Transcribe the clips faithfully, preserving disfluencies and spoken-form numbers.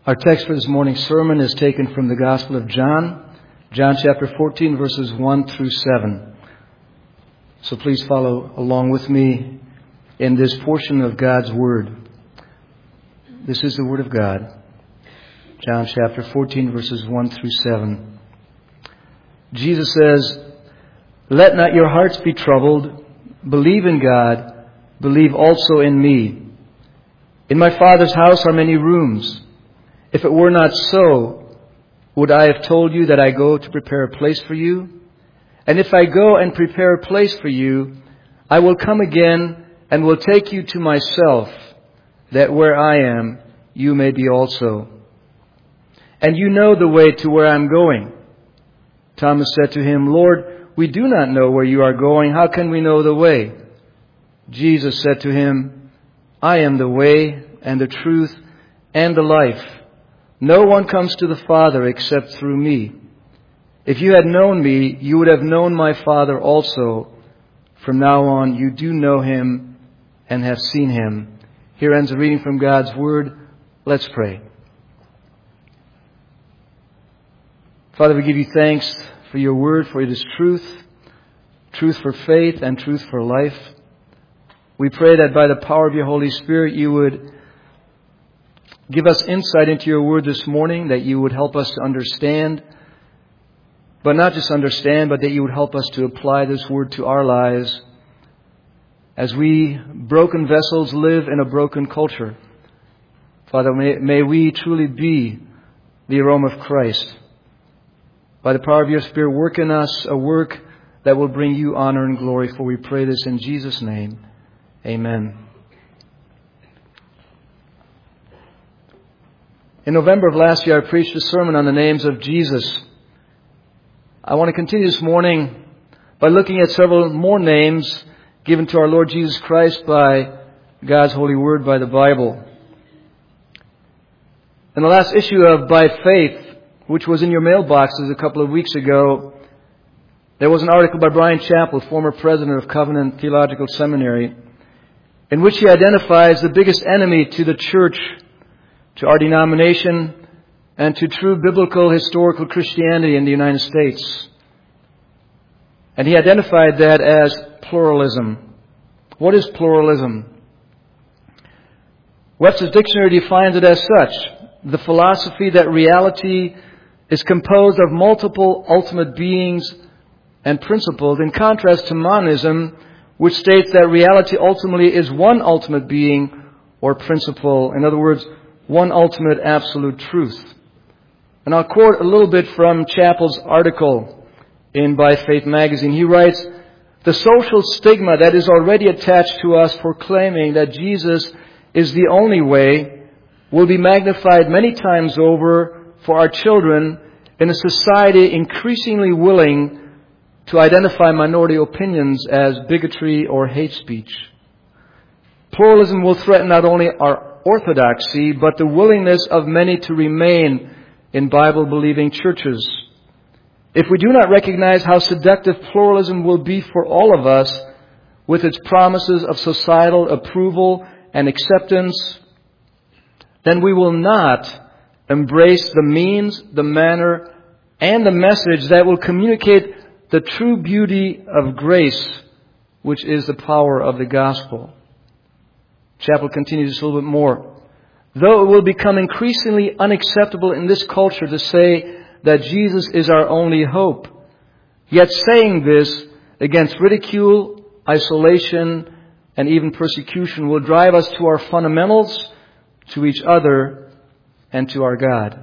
Our text for this morning's sermon is taken from the Gospel of John, John chapter fourteen, verses one through seven. So please follow along with me in this portion of God's Word. This is the Word of God. John chapter fourteen, verses one through seven. Jesus says, "Let not your hearts be troubled. Believe in God. Believe also in me. In my Father's house are many rooms. If it were not so, would I have told you that I go to prepare a place for you? And if I go and prepare a place for you, I will come again and will take you to myself, that where I am, you may be also. And you know the way to where I am going." Thomas said to him, "Lord, we do not know where you are going. How can we know the way?" Jesus said to him, "I am the way and the truth and the life. No one comes to the Father except through me. If you had known me, you would have known my Father also. From now on, you do know him and have seen him." Here ends the reading from God's Word. Let's pray. Father, we give you thanks for your Word, for it is truth, truth for faith and truth for life. We pray that by the power of your Holy Spirit, you would give us insight into your Word this morning, that you would help us to understand, but not just understand, but that you would help us to apply this Word to our lives as we, broken vessels, live in a broken culture. Father, may, may we truly be the aroma of Christ. By the power of your Spirit, work in us a work that will bring you honor and glory, for we pray this in Jesus' name. Amen. In November of last year, I preached a sermon on the names of Jesus. I want to continue this morning by looking at several more names given to our Lord Jesus Christ by God's holy word, by the Bible. In the last issue of By Faith, which was in your mailboxes a couple of weeks ago, there was an article by Bryan Chapell, former president of Covenant Theological Seminary, in which he identifies the biggest enemy to the church, to our denomination, and to true biblical historical Christianity in the United States. And he identified that as pluralism. What is pluralism? Webster's Dictionary defines it as such: the philosophy that reality is composed of multiple ultimate beings and principles, in contrast to monism, which states that reality ultimately is one ultimate being or principle. In other words, one ultimate absolute truth. And I'll quote a little bit from Chapell's article in By Faith magazine. He writes, "The social stigma that is already attached to us for claiming that Jesus is the only way will be magnified many times over for our children in a society increasingly willing to identify minority opinions as bigotry or hate speech. Pluralism will threaten not only our orthodoxy, but the willingness of many to remain in Bible-believing churches. If we do not recognize how seductive pluralism will be for all of us, with its promises of societal approval and acceptance, then we will not embrace the means, the manner, and the message that will communicate the true beauty of grace, which is the power of the gospel." Chapell continues a little bit more. "Though it will become increasingly unacceptable in this culture to say that Jesus is our only hope, yet saying this against ridicule, isolation, and even persecution will drive us to our fundamentals, to each other, and to our God."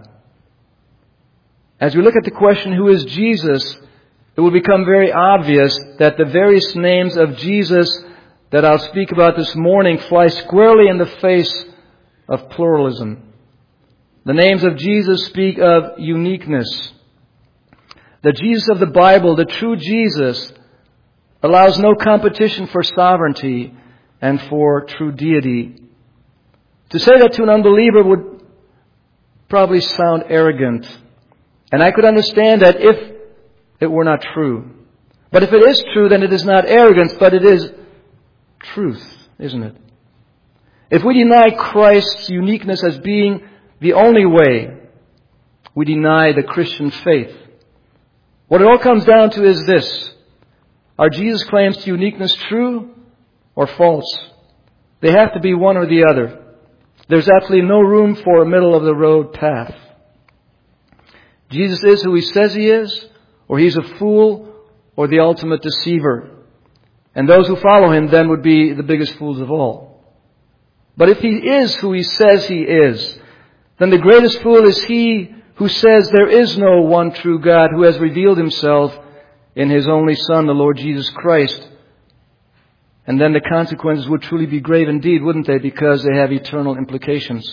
As we look at the question, who is Jesus, it will become very obvious that the various names of Jesus that I'll speak about this morning fly squarely in the face of pluralism. The names of Jesus speak of uniqueness. The Jesus of the Bible, the true Jesus, allows no competition for sovereignty and for true deity. To say that to an unbeliever would probably sound arrogant. And I could understand that if it were not true. But if it is true, then it is not arrogance, but it is truth, isn't it? If we deny Christ's uniqueness as being the only way, we deny the Christian faith. What it all comes down to is this: are Jesus' claims to uniqueness true or false? They have to be one or the other. There's absolutely no room for a middle-of-the-road path. Jesus is who He says He is, or He's a fool, or the ultimate deceiver. And those who follow Him then would be the biggest fools of all. But if He is who He says He is, then the greatest fool is he who says there is no one true God who has revealed Himself in His only Son, the Lord Jesus Christ. And then the consequences would truly be grave indeed, wouldn't they? Because they have eternal implications.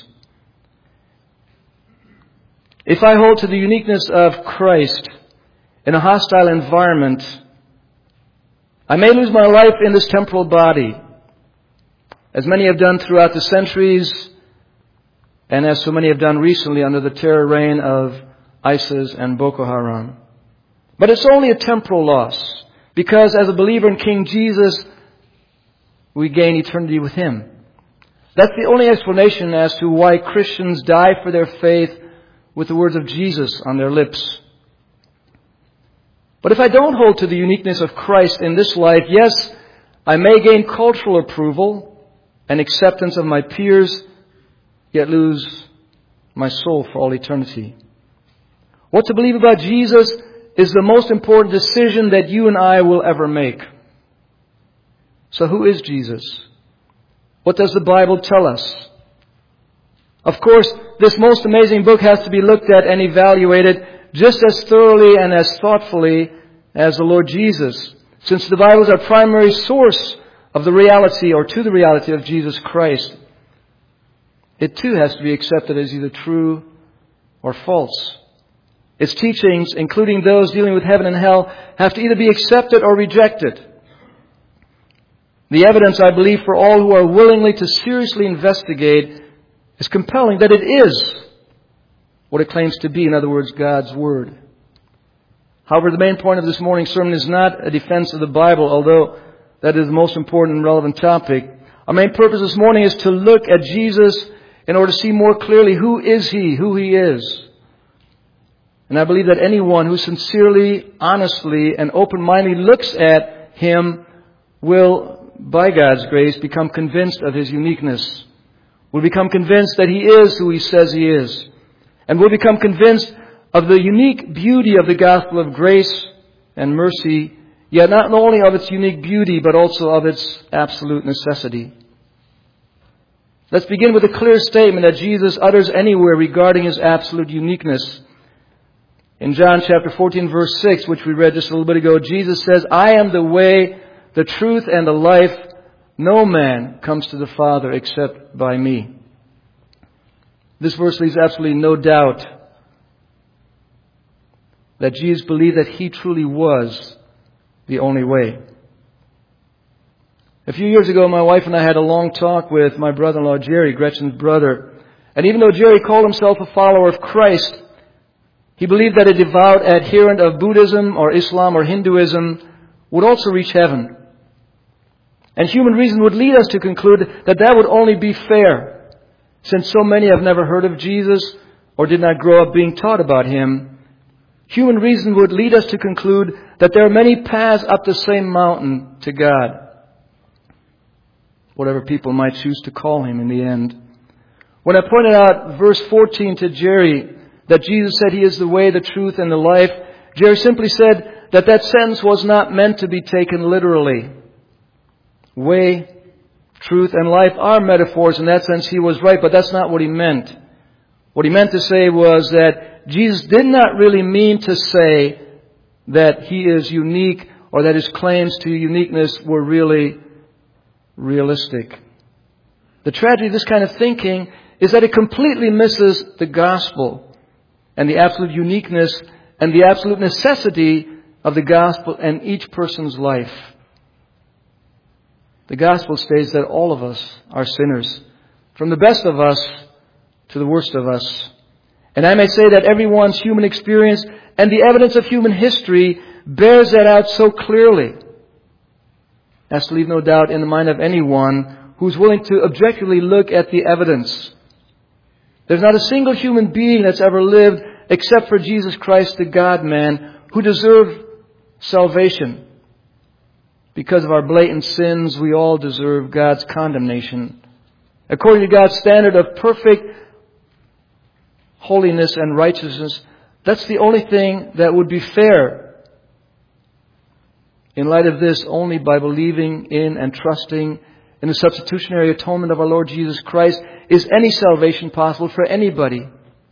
If I hold to the uniqueness of Christ in a hostile environment, I may lose my life in this temporal body, as many have done throughout the centuries, and as so many have done recently under the terror reign of ISIS and Boko Haram. But it's only a temporal loss, because as a believer in King Jesus, we gain eternity with Him. That's the only explanation as to why Christians die for their faith with the words of Jesus on their lips. But if I don't hold to the uniqueness of Christ in this life, yes, I may gain cultural approval and acceptance of my peers, yet lose my soul for all eternity. What to believe about Jesus is the most important decision that you and I will ever make. So who is Jesus? What does the Bible tell us? Of course, this most amazing book has to be looked at and evaluated just as thoroughly and as thoughtfully as the Lord Jesus, since the Bible is our primary source of the reality or to the reality of Jesus Christ. It too has to be accepted as either true or false. Its teachings, including those dealing with heaven and hell, have to either be accepted or rejected. The evidence, I believe, for all who are willingly to seriously investigate is compelling that it is what it claims to be, in other words, God's Word. However, the main point of this morning's sermon is not a defense of the Bible, although that is the most important and relevant topic. Our main purpose this morning is to look at Jesus in order to see more clearly who is He, who He is. And I believe that anyone who sincerely, honestly, and open-mindedly looks at Him will, by God's grace, become convinced of His uniqueness. Will become convinced that He is who He says He is. And will become convinced of the unique beauty of the gospel of grace and mercy, yet not only of its unique beauty, but also of its absolute necessity. Let's begin with a clear statement that Jesus utters anywhere regarding His absolute uniqueness. In John chapter fourteen, verse six, which we read just a little bit ago, Jesus says, "I am the way, the truth, and the life. No man comes to the Father except by me." This verse leaves absolutely no doubt that Jesus believed that He truly was the only way. A few years ago, my wife and I had a long talk with my brother-in-law, Jerry, Gretchen's brother. And even though Jerry called himself a follower of Christ, he believed that a devout adherent of Buddhism or Islam or Hinduism would also reach heaven. And human reason would lead us to conclude that that would only be fair, since so many have never heard of Jesus or did not grow up being taught about Him. Human reason would lead us to conclude that there are many paths up the same mountain to God, whatever people might choose to call Him in the end. When I pointed out verse fourteen to Jerry, that Jesus said He is the way, the truth, and the life, Jerry simply said that that sentence was not meant to be taken literally. Way, truth, and life are metaphors. In that sense, he was right, but that's not what he meant. What he meant to say was that Jesus did not really mean to say that He is unique or that His claims to uniqueness were really realistic. The tragedy of this kind of thinking is that it completely misses the gospel and the absolute uniqueness and the absolute necessity of the gospel in each person's life. The gospel states that all of us are sinners, from the best of us to the worst of us. And I may say that everyone's human experience and the evidence of human history bears that out so clearly as to leave no doubt in the mind of anyone who's willing to objectively look at the evidence. There's not a single human being that's ever lived except for Jesus Christ, the God-man, who deserved salvation. Because of our blatant sins, we all deserve God's condemnation. According to God's standard of perfect holiness and righteousness, that's the only thing that would be fair. In light of this, only by believing in and trusting in the substitutionary atonement of our Lord Jesus Christ is any salvation possible for anybody.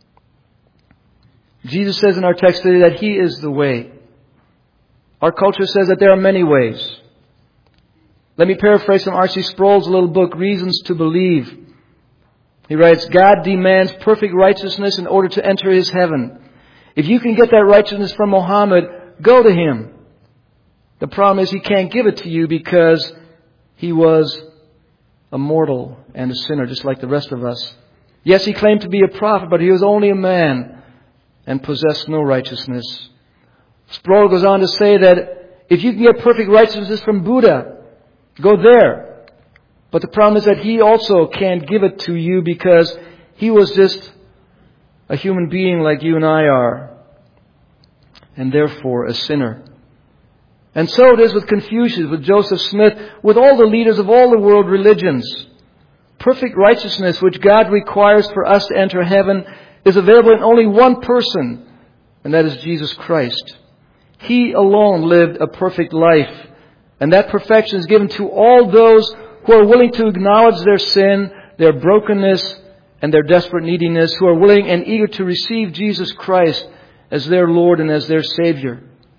Jesus says in our text today that He is the way. Our culture says that there are many ways. Let me paraphrase from R C Sproul's little book, Reasons to Believe. He writes, God demands perfect righteousness in order to enter His heaven. If you can get that righteousness from Muhammad, go to him. The problem is He can't give it to you because He was a mortal and a sinner just like the rest of us. Yes, He claimed to be a prophet, but He was only a man and possessed no righteousness. Sproul goes on to say that if you can get perfect righteousness from Buddha, go there. But the problem is that He also can't give it to you because He was just a human being like you and I are, and therefore a sinner. And so it is with Confucius, with Joseph Smith, with all the leaders of all the world religions. Perfect righteousness, which God requires for us to enter heaven, is available in only one person, and that is Jesus Christ. He alone lived a perfect life, and that perfection is given to all those who are willing to acknowledge their sin, their brokenness, and their desperate neediness, who are willing and eager to receive Jesus Christ as their Lord and as their Savior.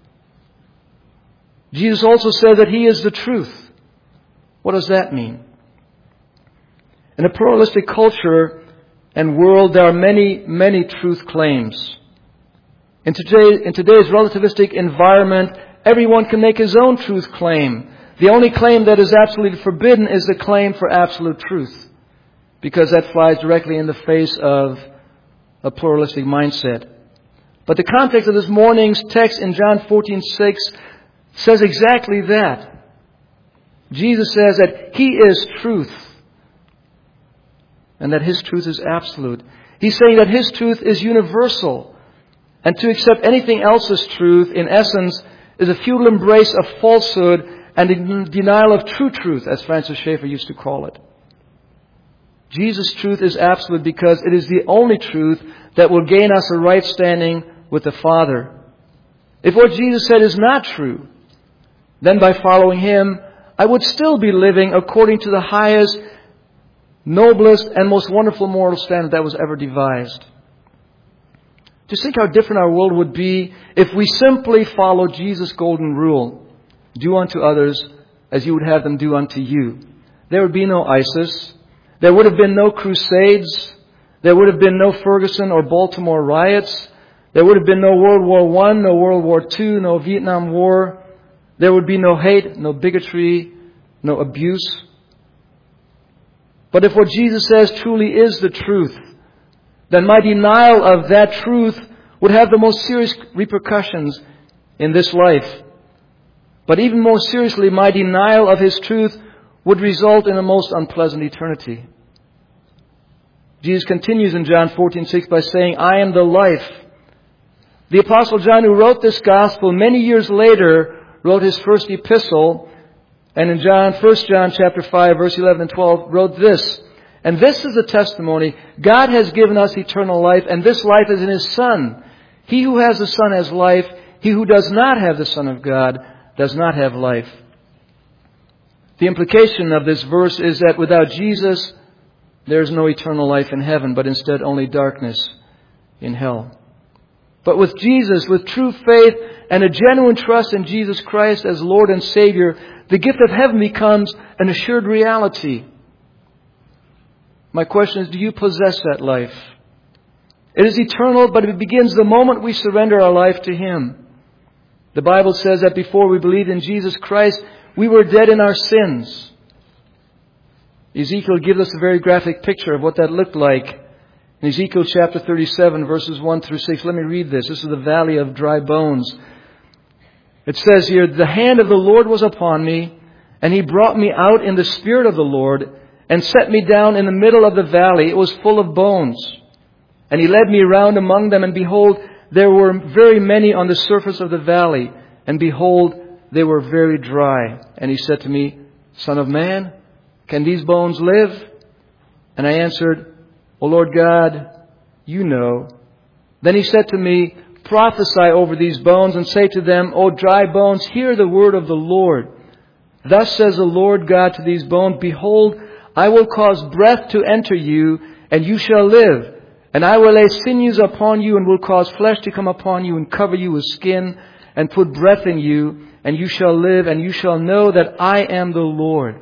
Jesus also said that He is the truth. What does that mean? In a pluralistic culture and world, there are many, many truth claims. In, today, in today's relativistic environment, everyone can make his own truth claim. The only claim that is absolutely forbidden is the claim for absolute truth, because that flies directly in the face of a pluralistic mindset. But the context of this morning's text in John fourteen six says exactly that. Jesus says that He is truth, and that His truth is absolute. He's saying that His truth is universal, and to accept anything else as truth, in essence, is a futile embrace of falsehood and a denial of true truth, as Francis Schaeffer used to call it. Jesus' truth is absolute because it is the only truth that will gain us a right standing with the Father. If what Jesus said is not true, then by following Him, I would still be living according to the highest, noblest, and most wonderful moral standard that was ever devised. Just think how different our world would be if we simply followed Jesus' golden rule. Do unto others as you would have them do unto you. There would be no ISIS. There would have been no crusades. There would have been no Ferguson or Baltimore riots. There would have been no World War One, no World War Two, no Vietnam War. There would be no hate, no bigotry, no abuse. But if what Jesus says truly is the truth, then my denial of that truth would have the most serious repercussions in this life. But even more seriously, my denial of His truth would result in a most unpleasant eternity. Jesus continues in John fourteen six by saying, I am the life. The Apostle John, who wrote this gospel many years later, wrote his first epistle, and in John, First John chapter five, verse eleven and twelve, wrote this, and this is the testimony, God has given us eternal life, and this life is in His Son. He who has the Son has life. He who does not have the Son of God does not have life. The implication of this verse is that without Jesus, there is no eternal life in heaven, but instead only darkness in hell. But with Jesus, with true faith and a genuine trust in Jesus Christ as Lord and Savior, the gift of heaven becomes an assured reality. My question is, do you possess that life? It is eternal, but it begins the moment we surrender our life to Him. The Bible says that before we believed in Jesus Christ, we were dead in our sins. Ezekiel gives us a very graphic picture of what that looked like. In Ezekiel chapter thirty-seven, verses one through six, let me read this. This is the valley of dry bones. It says here, the hand of the Lord was upon me, and He brought me out in the spirit of the Lord, and set me down in the middle of the valley. It was full of bones. And He led me round among them, and behold, there were very many on the surface of the valley, and behold, they were very dry. And He said to me, Son of man, can these bones live? And I answered, O Lord God, You know. Then He said to me, Prophesy over these bones, and say to them, O dry bones, hear the word of the Lord. Thus says the Lord God to these bones, Behold, I will cause breath to enter you, and you shall live. And I will lay sinews upon you, and will cause flesh to come upon you, and cover you with skin, and put breath in you, and you shall live, and you shall know that I am the Lord.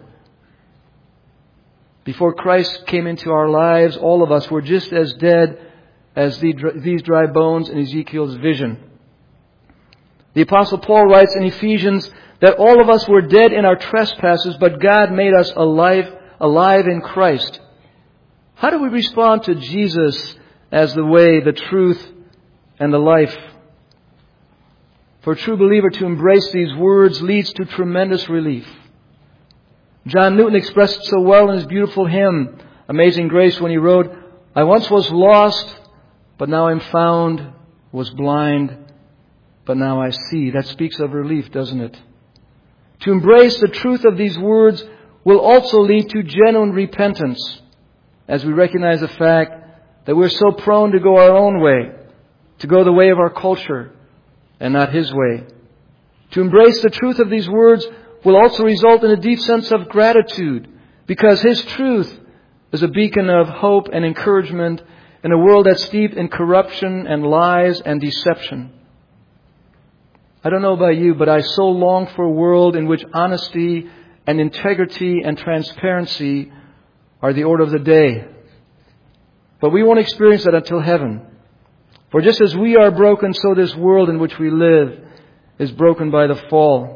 Before Christ came into our lives, all of us were just as dead as these dry bones in Ezekiel's vision. The Apostle Paul writes in Ephesians that all of us were dead in our trespasses, but God made us alive, alive in Christ. How do we respond to Jesus as the way, the truth, and the life? For a true believer to embrace these words leads to tremendous relief. John Newton expressed it so well in his beautiful hymn, Amazing Grace, when he wrote, I once was lost, but now I'm found, was blind, but now I see. That speaks of relief, doesn't it? To embrace the truth of these words will also lead to genuine repentance, as we recognize the fact that we're so prone to go our own way, to go the way of our culture, and not His way. To embrace the truth of these words will also result in a deep sense of gratitude, because His truth is a beacon of hope and encouragement in a world that's steeped in corruption and lies and deception. I don't know about you, but I so long for a world in which honesty and integrity and transparency are the order of the day. But we won't experience that until heaven. For just as we are broken, so this world in which we live is broken by the fall.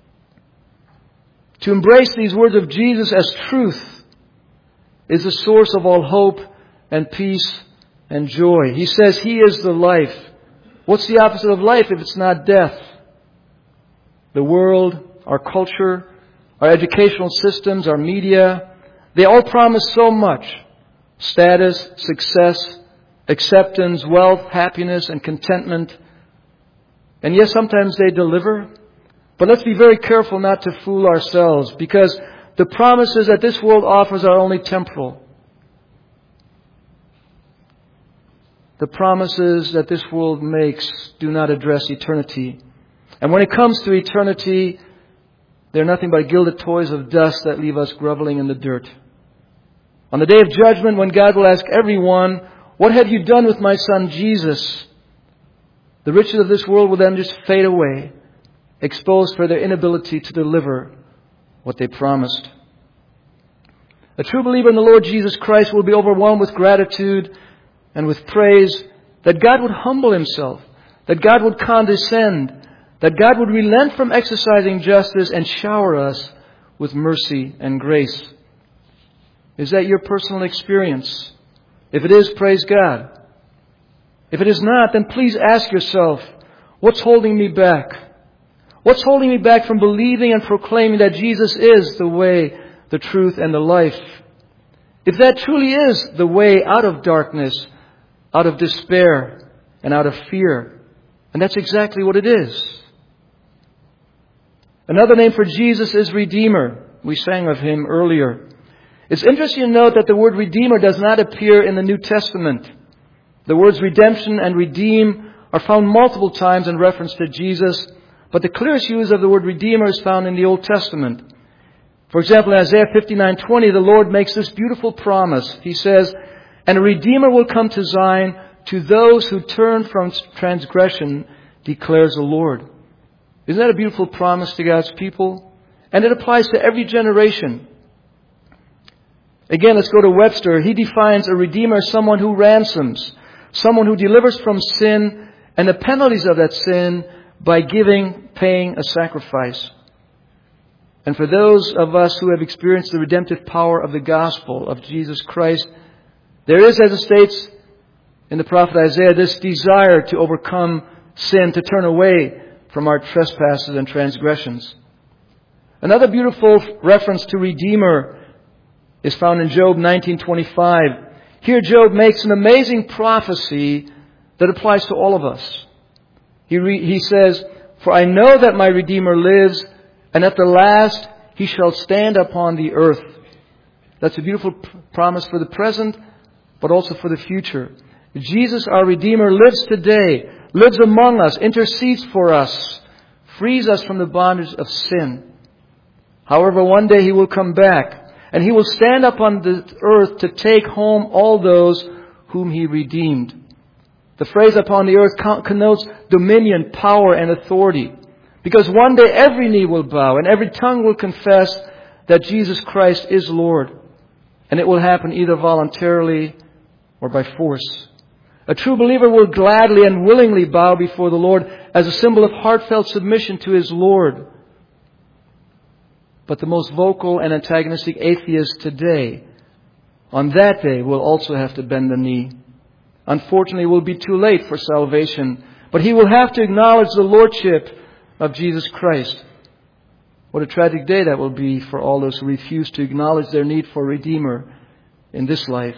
To embrace these words of Jesus as truth is the source of all hope and peace and joy. He says He is the life. What's the opposite of life if it's not death? The world, our culture, our educational systems, our media, they all promise so much. Status, success, acceptance, wealth, happiness, and contentment. And yes, sometimes they deliver. But let's be very careful not to fool ourselves, because the promises that this world offers are only temporal. The promises that this world makes do not address eternity. And when it comes to eternity, they're nothing but gilded toys of dust that leave us groveling in the dirt. On the day of judgment, when God will ask everyone, what have you done with my son Jesus? The riches of this world will then just fade away, exposed for their inability to deliver what they promised. A true believer in the Lord Jesus Christ will be overwhelmed with gratitude and with praise that God would humble Himself, that God would condescend, that God would relent from exercising justice and shower us with mercy and grace. Is that your personal experience? If it is, praise God. If it is not, then please ask yourself, what's holding me back? What's holding me back from believing and proclaiming that Jesus is the way, the truth, and the life? If that truly is the way out of darkness, out of despair, and out of fear, and that's exactly what it is. Another name for Jesus is Redeemer. We sang of Him earlier. It's interesting to note that the word Redeemer does not appear in the New Testament. The words redemption and redeem are found multiple times in reference to Jesus, but the clearest use of the word Redeemer is found in the Old Testament. For example, in Isaiah fifty-nine twenty, the Lord makes this beautiful promise. He says, and a Redeemer will come to Zion to those who turn from transgression, declares the Lord. Isn't that a beautiful promise to God's people? And it applies to every generation. Again, let's go to Webster. He defines a Redeemer as someone who ransoms, someone who delivers from sin and the penalties of that sin by giving, paying a sacrifice. And for those of us who have experienced the redemptive power of the gospel of Jesus Christ, there is, as it states in the prophet Isaiah, this desire to overcome sin, to turn away from our trespasses and transgressions. Another beautiful reference to Redeemer is found in Job nineteen twenty-five. Here Job makes an amazing prophecy that applies to all of us. He, re- he says, "For I know that my Redeemer lives, and at the last he shall stand upon the earth." That's a beautiful p- promise for the present, but also for the future. Jesus, our Redeemer, lives today, lives among us, intercedes for us, frees us from the bondage of sin. However, one day He will come back, and He will stand up on the earth to take home all those whom He redeemed. The phrase "upon the earth" connotes dominion, power, and authority. Because one day every knee will bow and every tongue will confess that Jesus Christ is Lord. And it will happen either voluntarily or by force. A true believer will gladly and willingly bow before the Lord as a symbol of heartfelt submission to his Lord. But the most vocal and antagonistic atheist today, on that day, will also have to bend the knee. Unfortunately, it will be too late for salvation, but he will have to acknowledge the lordship of Jesus Christ. What a tragic day that will be for all those who refuse to acknowledge their need for a Redeemer in this life.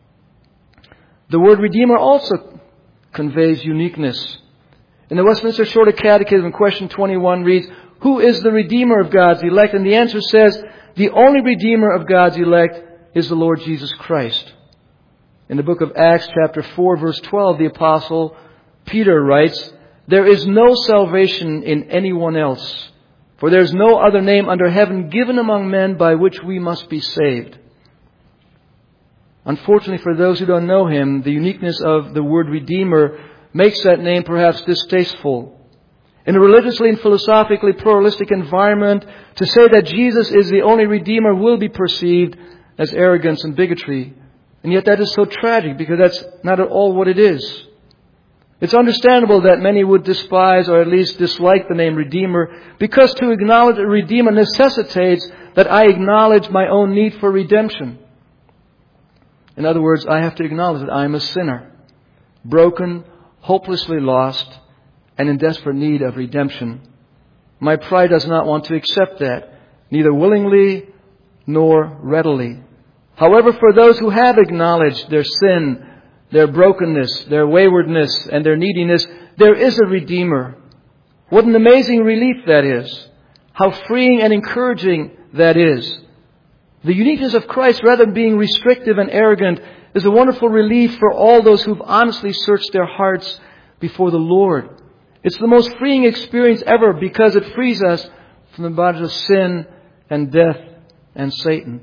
The word Redeemer also conveys uniqueness. In the Westminster Shorter Catechism, question twenty-one reads, "Who is the Redeemer of God's elect?" And the answer says, the only Redeemer of God's elect is the Lord Jesus Christ. In the book of Acts, chapter four, verse twelve, the Apostle Peter writes, "There is no salvation in anyone else, for there is no other name under heaven given among men by which we must be saved." Unfortunately, for those who don't know Him, the uniqueness of the word Redeemer makes that name perhaps distasteful. In a religiously and philosophically pluralistic environment, to say that Jesus is the only Redeemer will be perceived as arrogance and bigotry. And yet that is so tragic, because that's not at all what it is. It's understandable that many would despise or at least dislike the name Redeemer, because to acknowledge a Redeemer necessitates that I acknowledge my own need for redemption. In other words, I have to acknowledge that I am a sinner, broken, hopelessly lost, and in desperate need of redemption. My pride does not want to accept that, neither willingly nor readily. However, for those who have acknowledged their sin, their brokenness, their waywardness, and their neediness, there is a Redeemer. What an amazing relief that is. How freeing and encouraging that is. The uniqueness of Christ, rather than being restrictive and arrogant, is a wonderful relief for all those who've honestly searched their hearts before the Lord. It's the most freeing experience ever, because it frees us from the bondage of sin and death and Satan.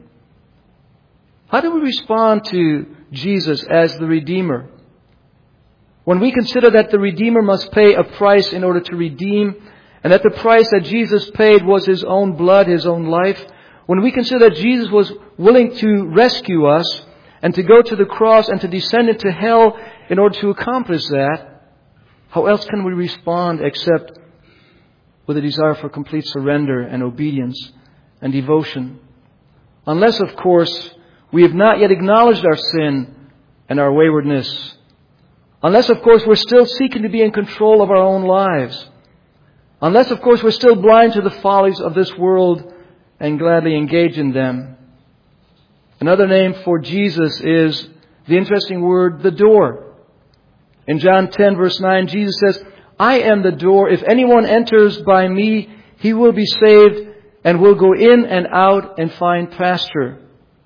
How do we respond to Jesus as the Redeemer? When we consider that the Redeemer must pay a price in order to redeem, and that the price that Jesus paid was His own blood, His own life, when we consider that Jesus was willing to rescue us and to go to the cross and to descend into hell in order to accomplish that, how else can we respond except with a desire for complete surrender and obedience and devotion? Unless, of course, we have not yet acknowledged our sin and our waywardness. Unless, of course, we're still seeking to be in control of our own lives. Unless, of course, we're still blind to the follies of this world and gladly engage in them. Another name for Jesus is the interesting word, the door. In John ten, verse nine, Jesus says, "I am the door. If anyone enters by me, he will be saved and will go in and out and find pasture."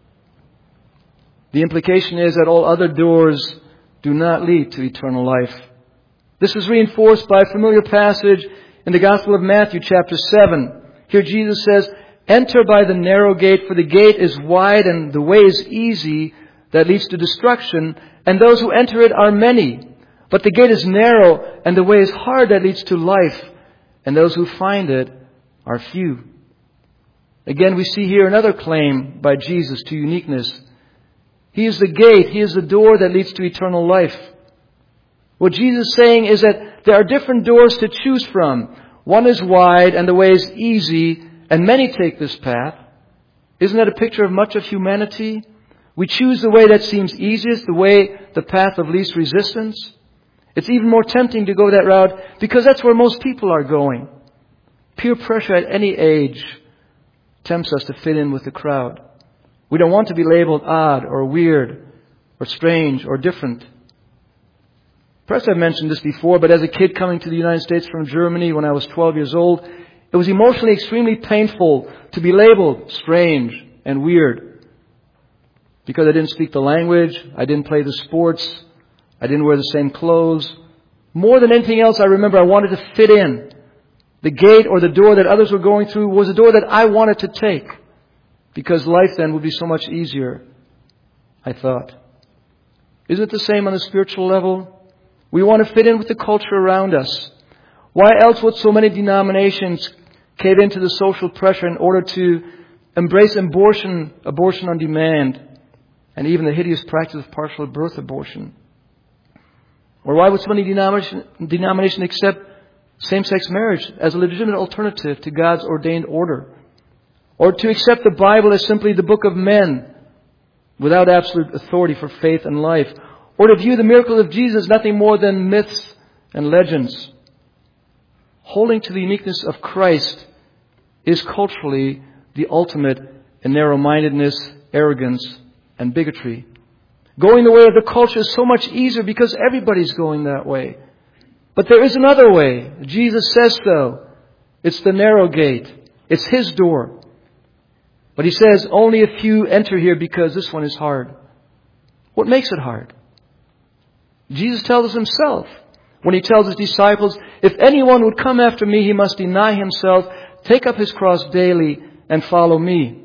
The implication is that all other doors do not lead to eternal life. This is reinforced by a familiar passage in the Gospel of Matthew, chapter seven. Here Jesus says, "Enter by the narrow gate, for the gate is wide and the way is easy that leads to destruction, and those who enter it are many. But the gate is narrow and the way is hard that leads to life, and those who find it are few." Again, we see here another claim by Jesus to uniqueness. He is the gate. He is the door that leads to eternal life. What Jesus is saying is that there are different doors to choose from. One is wide and the way is easy, and many take this path. Isn't that a picture of much of humanity? We choose the way that seems easiest, the way, the path of least resistance. It's even more tempting to go that route because that's where most people are going. Peer pressure at any age tempts us to fit in with the crowd. We don't want to be labeled odd or weird. or strange or different. Perhaps I've mentioned this before, but as a kid coming to the United States from Germany when I was twelve years old, it was emotionally extremely painful to be labeled strange and weird. Because I didn't speak the language, I didn't play the sports, I didn't wear the same clothes. More than anything else, I remember I wanted to fit in. The gate or the door that others were going through was a door that I wanted to take. Because life then would be so much easier, I thought. Isn't it the same on a spiritual level? We want to fit in with the culture around us. Why else would so many denominations cave into the social pressure in order to embrace abortion, abortion on demand, and even the hideous practice of partial birth abortion? Or why would so many denominations denomination accept same-sex marriage as a legitimate alternative to God's ordained order? Or to accept the Bible as simply the book of men without absolute authority for faith and life? Or to view the miracle of Jesus as nothing more than myths and legends? Holding to the uniqueness of Christ is culturally the ultimate in narrow-mindedness, arrogance, and bigotry. Going the way of the culture is so much easier because everybody's going that way. But there is another way. Jesus says so. It's the narrow gate. It's His door. But He says only a few enter here because this one is hard. What makes it hard? Jesus tells us Himself when He tells His disciples, if anyone would come after me, he must deny himself, take up his cross daily, and follow me.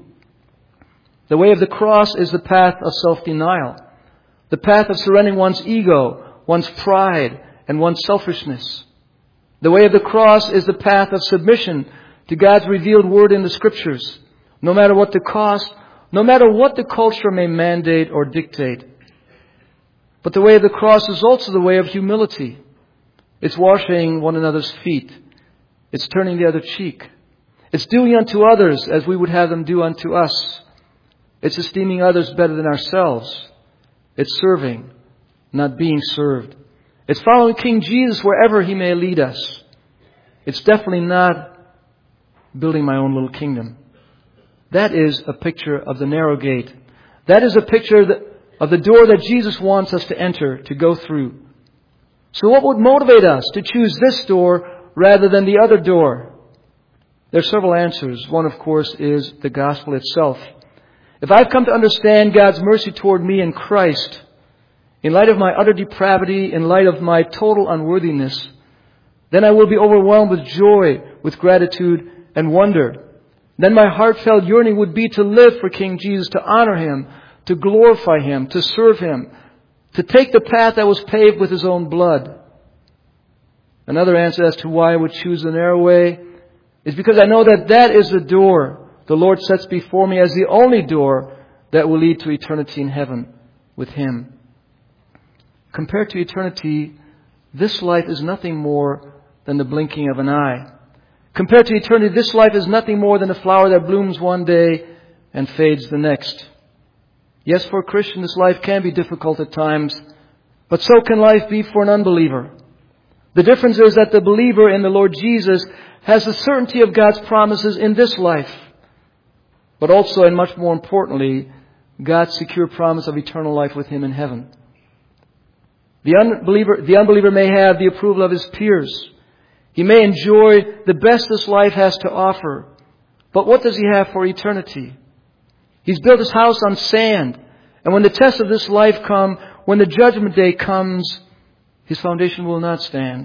The way of the cross is the path of self-denial. The path of surrendering one's ego, one's pride, and one's selfishness. The way of the cross is the path of submission to God's revealed word in the Scriptures, no matter what the cost, no matter what the culture may mandate or dictate. But the way of the cross is also the way of humility. It's washing one another's feet. It's turning the other cheek. It's doing unto others as we would have them do unto us. It's esteeming others better than ourselves. It's serving, not being served. It's following King Jesus wherever He may lead us. It's definitely not building my own little kingdom. That is a picture of the narrow gate. That is a picture of the door that Jesus wants us to enter, to go through. So what would motivate us to choose this door rather than the other door? There are several answers. One, of course, is the gospel itself. If I've come to understand God's mercy toward me in Christ, in light of my utter depravity, in light of my total unworthiness, then I will be overwhelmed with joy, with gratitude and wonder. Then my heartfelt yearning would be to live for King Jesus, to honor Him, to glorify Him, to serve Him, to take the path that was paved with His own blood. Another answer as to why I would choose the narrow way is because I know that that is the door the Lord sets before me as the only door that will lead to eternity in heaven with Him. Compared to eternity, this life is nothing more than the blinking of an eye. Compared to eternity, this life is nothing more than a flower that blooms one day and fades the next. Yes, for a Christian, this life can be difficult at times, but so can life be for an unbeliever. The difference is that the believer in the Lord Jesus has the certainty of God's promises in this life, but also, and much more importantly, God's secure promise of eternal life with Him in heaven. The unbeliever, the unbeliever may have the approval of his peers. He may enjoy the best this life has to offer. But what does he have for eternity? He's built his house on sand. And when the tests of this life come, when the judgment day comes, his foundation will not stand.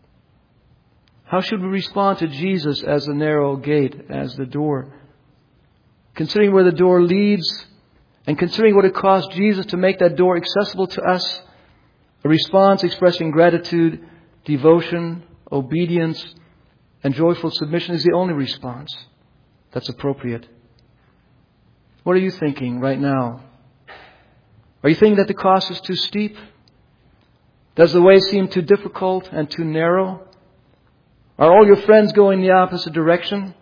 How should we respond to Jesus as the narrow gate, as the door? Considering where the door leads, and considering what it cost Jesus to make that door accessible to us, a response expressing gratitude, devotion, obedience, and joyful submission is the only response that's appropriate. What are you thinking right now? Are you thinking that the cost is too steep? Does the way seem too difficult and too narrow? Are all your friends going the opposite direction?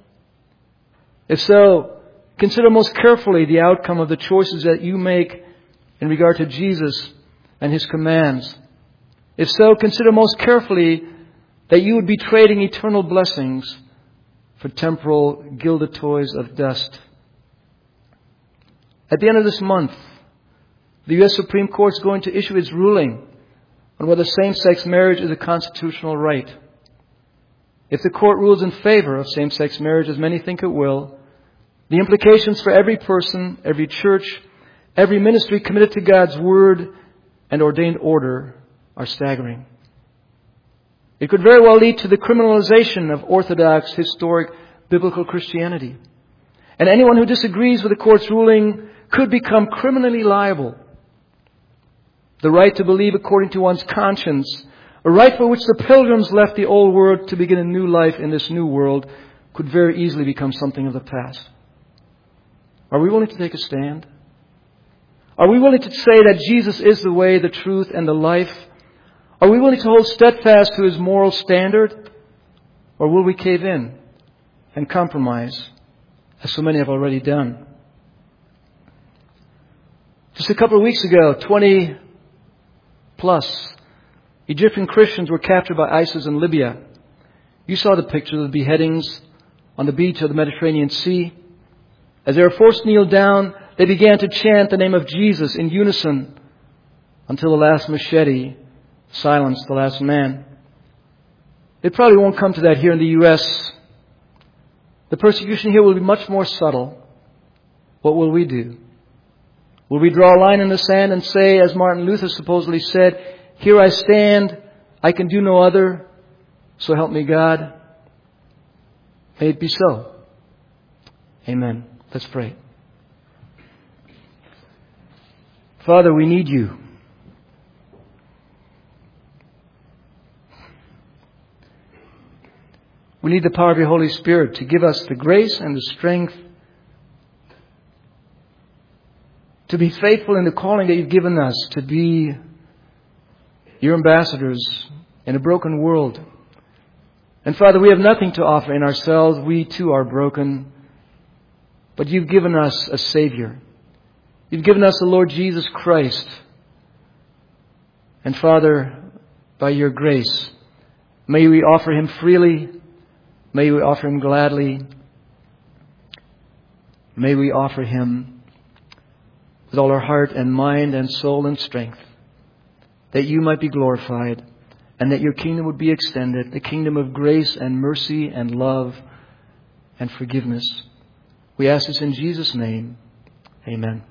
If so, consider most carefully the outcome of the choices that you make in regard to Jesus and His commands. If so, consider most carefully that you would be trading eternal blessings for temporal gilded toys of dust. At the end of this month, The U S Supreme Court is going to issue its ruling on whether same-sex marriage is a constitutional right. If the court rules in favor of same-sex marriage, as many think it will, the implications for every person, every church, every ministry committed to God's Word and ordained order are staggering. It could very well lead to the criminalization of Orthodox, historic, biblical Christianity. And anyone who disagrees with the court's ruling could become criminally liable. The right to believe according to one's conscience, a right for which the pilgrims left the old world to begin a new life in this new world, could very easily become something of the past. Are we willing to take a stand? Are we willing to say that Jesus is the way, the truth, and the life? Are we willing to hold steadfast to His moral standard? Or will we cave in and compromise, as so many have already done? Just a couple of weeks ago, twenty plus Egyptian Christians were captured by ISIS in Libya. You saw the pictures of the beheadings on the beach of the Mediterranean Sea. As they were forced to kneel down, they began to chant the name of Jesus in unison until the last machete silenced the last man. It probably won't come to that here in the U S. The persecution here will be much more subtle. What will we do? Will we draw a line in the sand and say, as Martin Luther supposedly said, "Here I stand, I can do no other, so help me God"? May it be so. Amen. Let's pray. Father, we need You. We need the power of Your Holy Spirit to give us the grace and the strength to be faithful in the calling that You've given us, to be Your ambassadors in a broken world. And Father, we have nothing to offer in ourselves. We too are broken. But You've given us a Savior. You've given us the Lord Jesus Christ. And Father, by Your grace, may we offer Him freely. May we offer Him gladly. May we offer Him with all our heart and mind and soul and strength, that You might be glorified and that Your kingdom would be extended, the kingdom of grace and mercy and love and forgiveness. We ask this in Jesus' name. Amen.